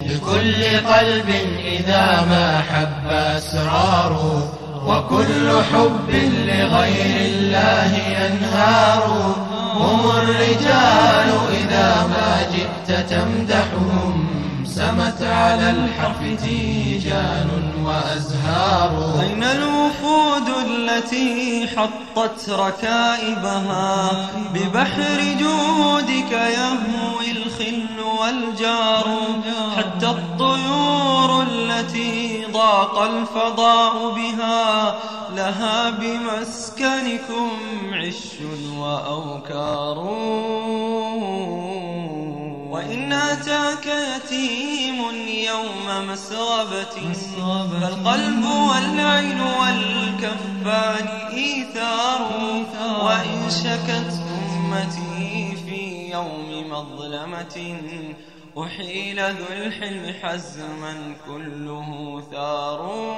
لكل قلب إذا ما حب أسرار، وكل حب لغير الله ينهار. هم الرجال إذا ما جئت تمدحهم، سمت على الحرف تيجان وأزهار. أين الوفود التي حطت ركائبها؟ ببحر جودك يهوي الخل والجار. حتى الطيور التي ضاق الفضاء بها، لها بمسكنكم عش وأوكار. وإن أتاك يتيم يوم مسغبة، فالقلب والعين والكفان إيثار. وإن شكت أمتي في يوم مظلمة، أحيل ذو الحلم حزما كله ثار.